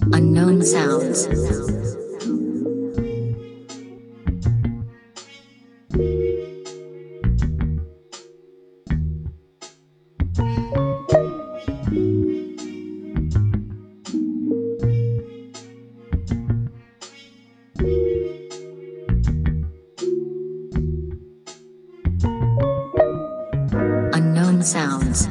Unknown sounds. Unknown sounds.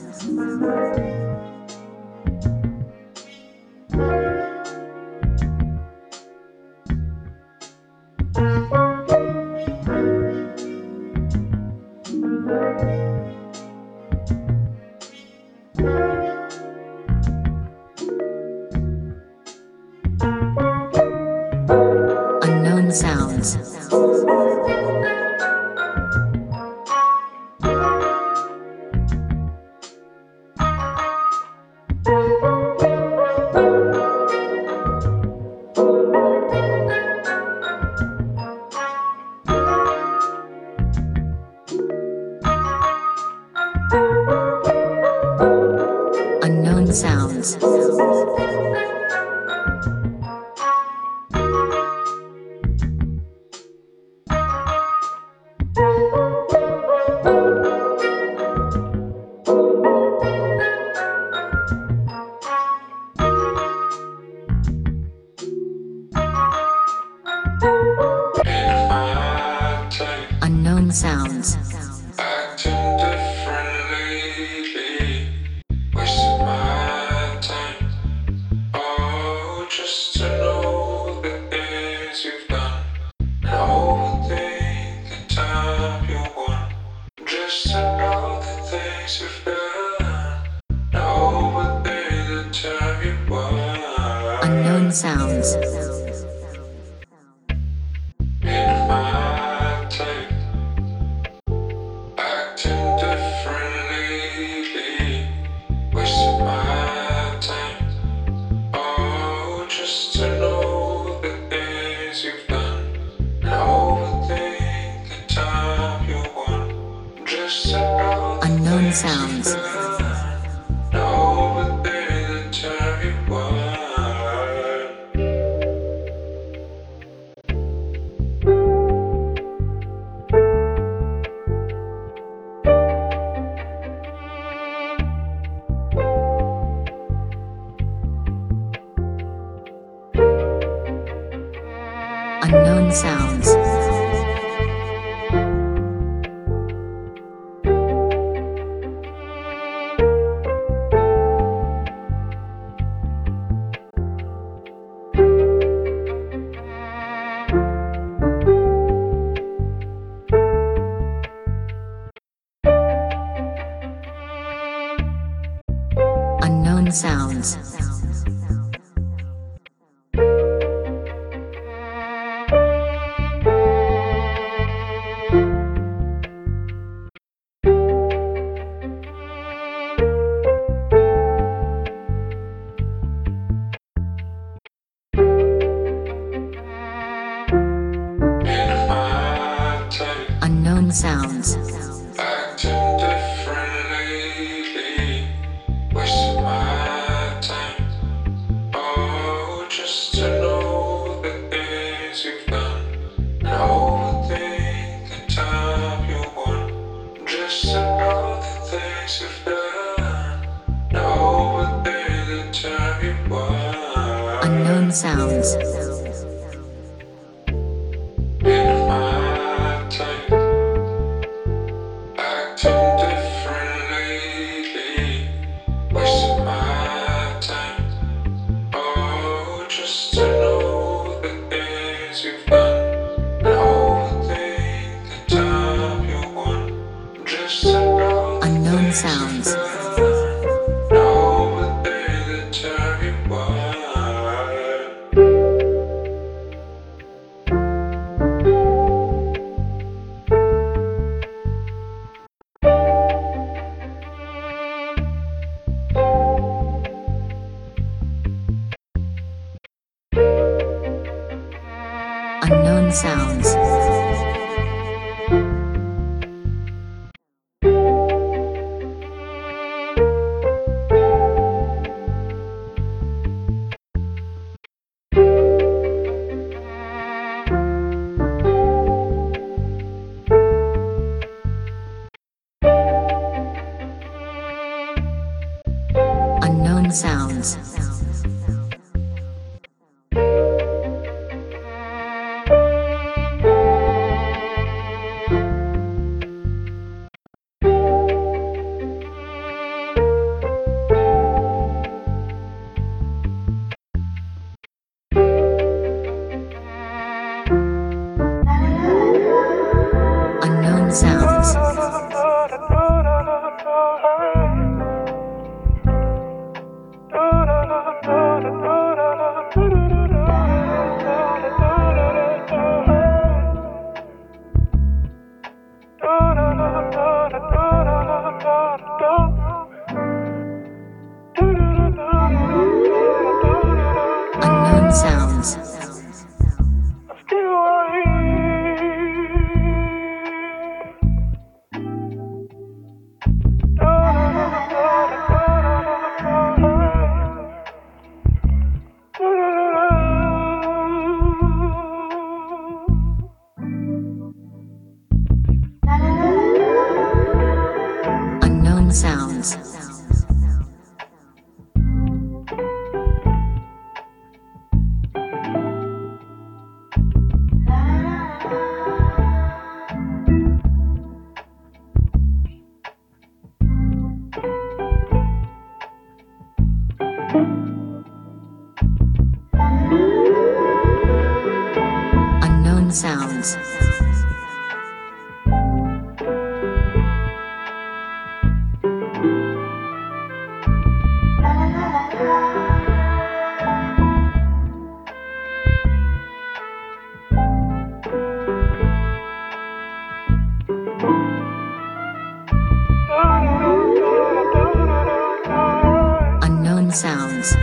Unknown sounds. Unknown sounds. Unknown sounds. Acting different lately, wasting my time. Oh, just to know the things you've done, and overthink the time you want. Just to know the things you've done, and overthink the time you want. Unknown sounds. In my time. Acting differently, wasting my time. Oh, just to know the things you've done, and overthink the time you want. Just to know the Unknown things sounds. you've done, and overthink the time you want. Unknown sounds. Unknown sounds. In my time. Unknown sounds. Acting differently, wasting my time. Oh, just to know the things you've done, and overthink the time you want. Just to know the things you've done, and overthink the time you want. Unknown sounds. In my time. Acting differently, wasting my time. Oh, just to know the things you've done, and overthink the time you want. Just to know the Unknown things sounds. you've done, and overthink the time you want. Unknown sounds. sounds. Unknown sounds. Unknown sounds. Unknown sounds.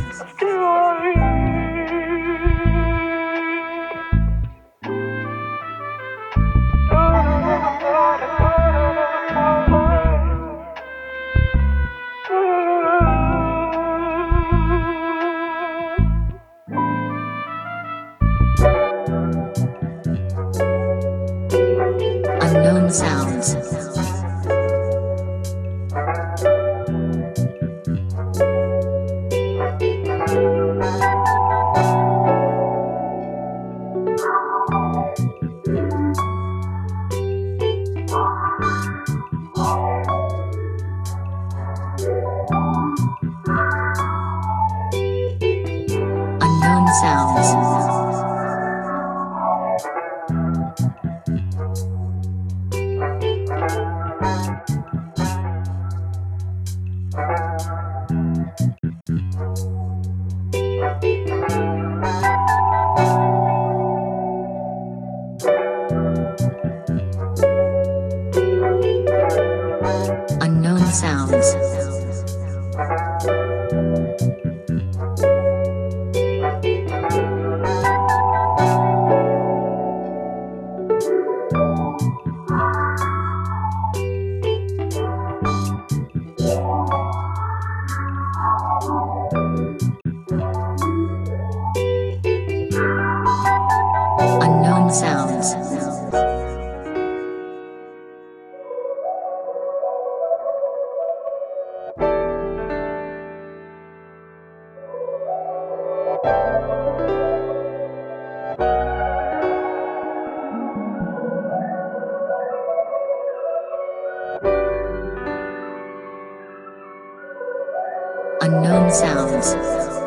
Unknown sounds. Unknown sounds. Unknown sounds. Unknown sounds. Unknown sounds.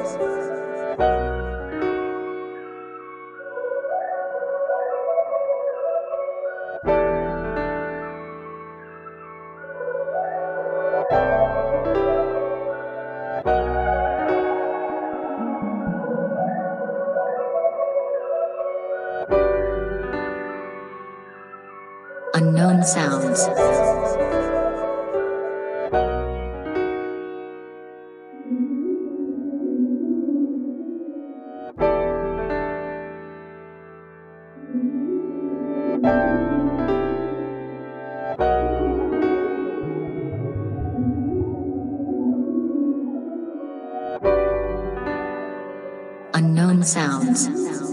Unknown sounds. Unknown sounds.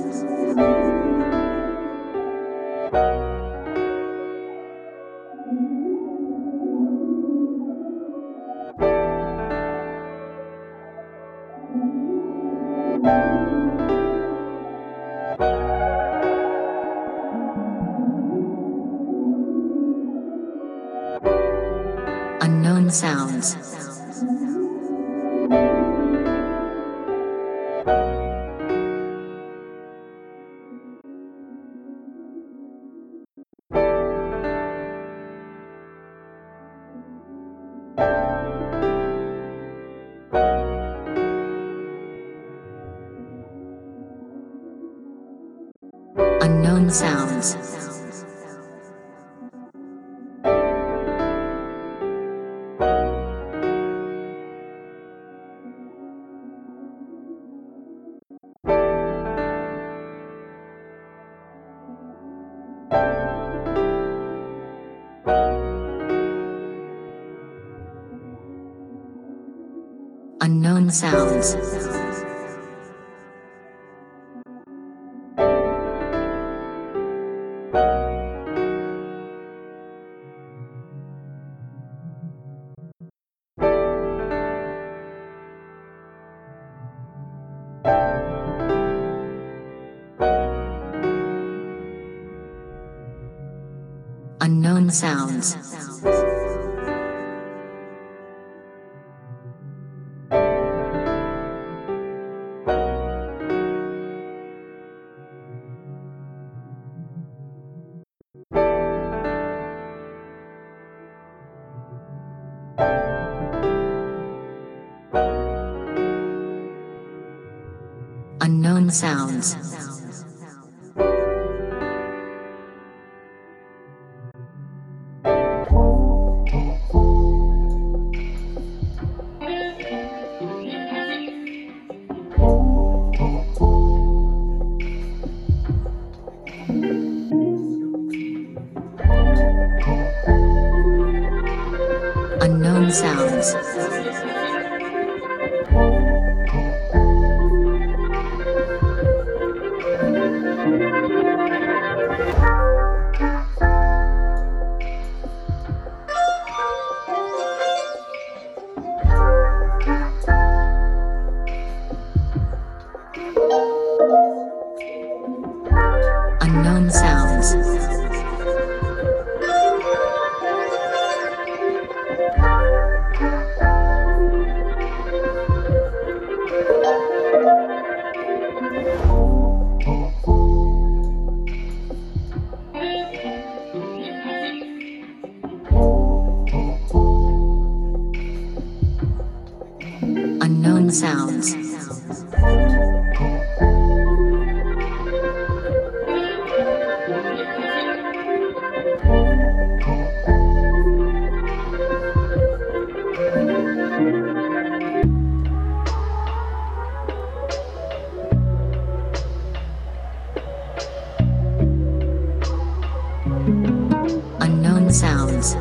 Unknown sounds. Unknown sounds. sounds. Unknown sounds. Unknown sounds. Unknown sounds. Unknown sounds. Unknown sounds. Unknown sounds.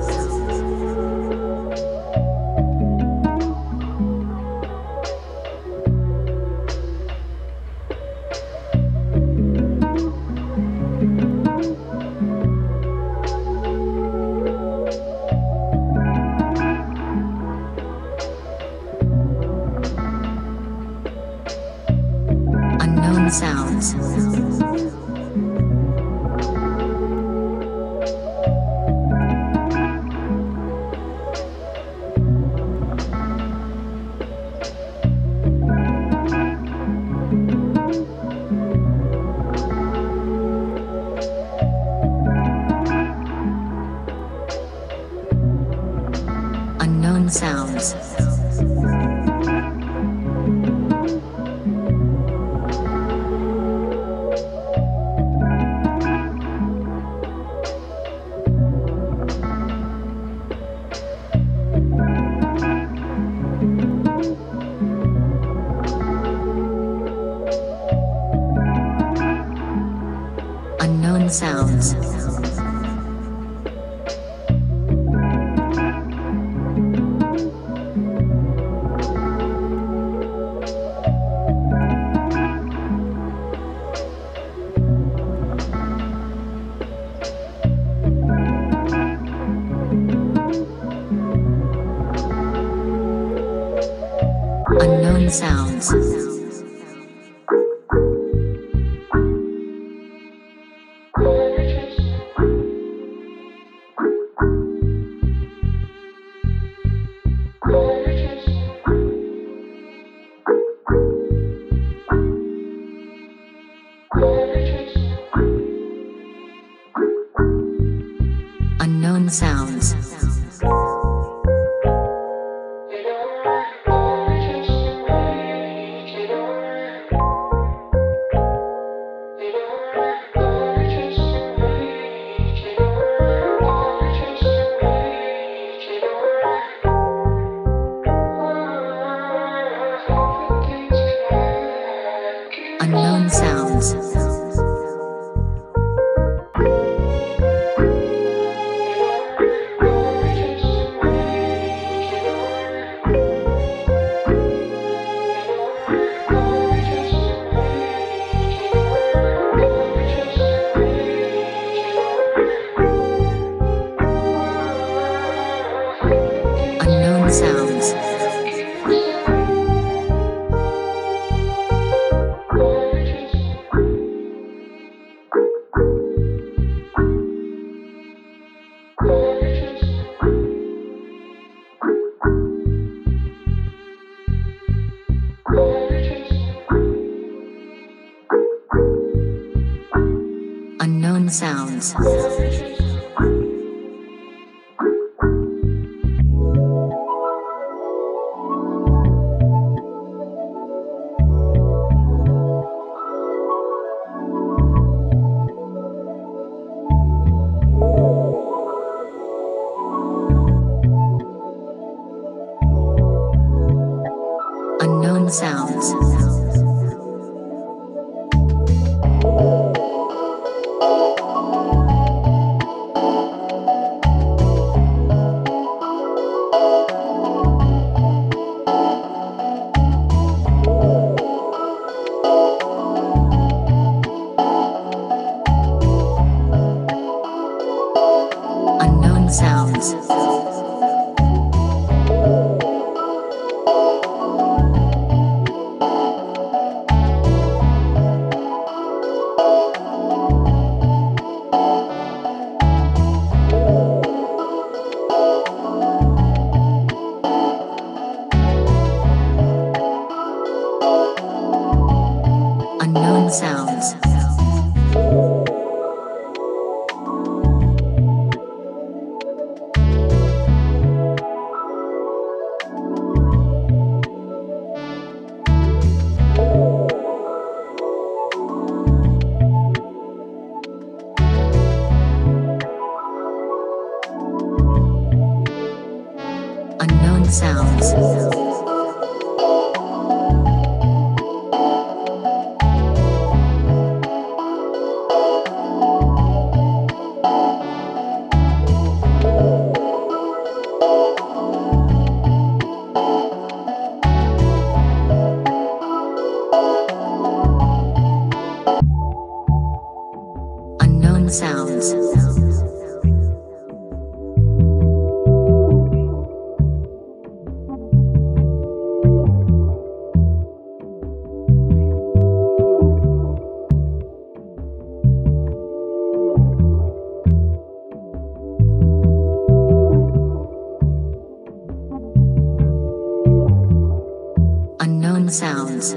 Unknown sounds. Unknown sounds. Unknown sounds. Unknown sounds. Unknown sounds. Unknown sounds. sounds. Unknown sounds. Unknown sounds. Unknown sounds. Unknown sounds. Unknown sounds. Unknown sounds.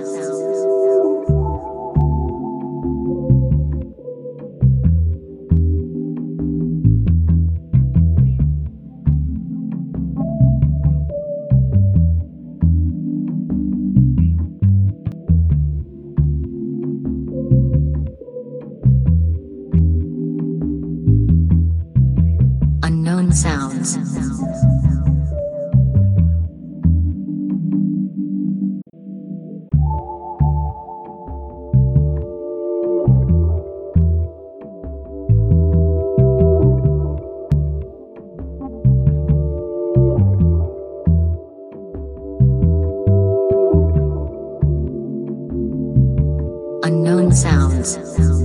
Unknown sounds. Unknown sounds.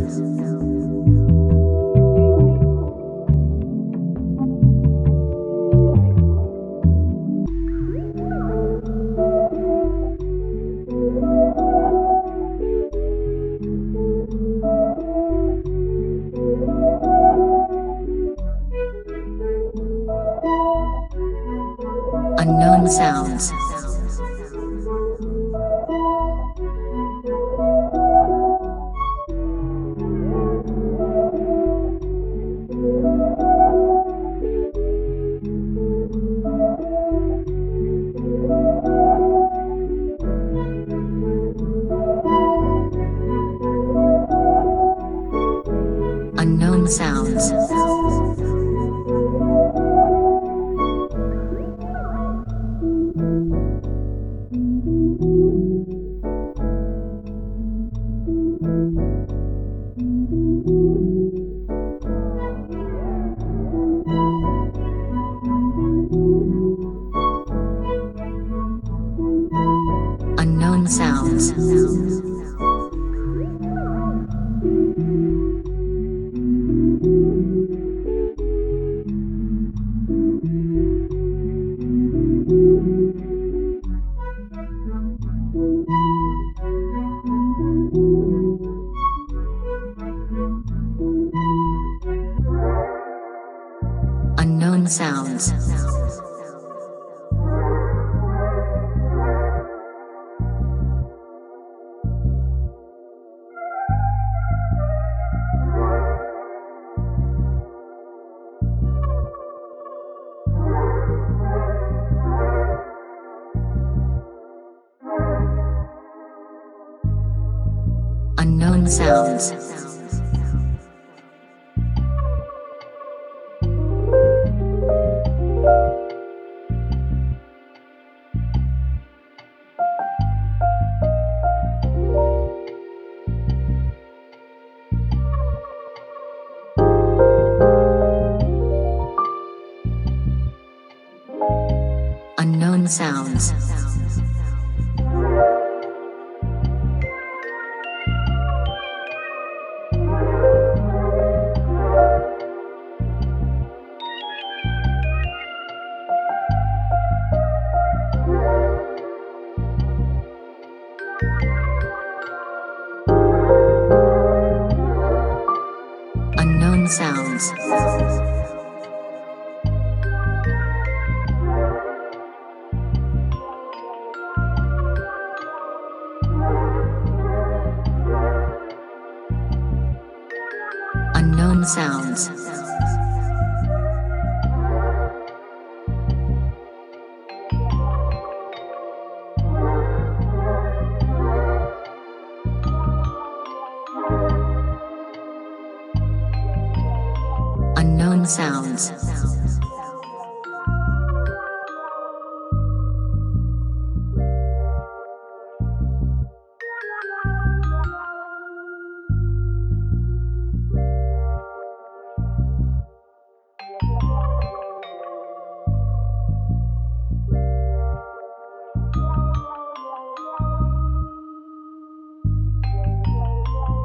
Unknown sounds. Unknown sounds. Unknown sounds. Unknown sounds. Unknown sounds. Unknown sounds. Unknown sounds. Unknown sounds. Unknown sounds.